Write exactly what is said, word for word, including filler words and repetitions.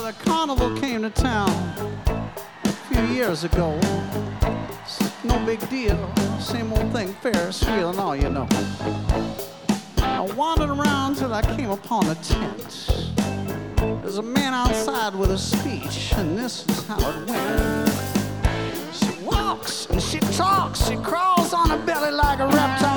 the carnival came to town a few years ago. No big deal, same old thing, Ferris wheel and all, you know. I wandered around till I came upon a tent. There's a man outside with a speech, and this is how it went. She walks and she talks, she crawls on her belly like a reptile.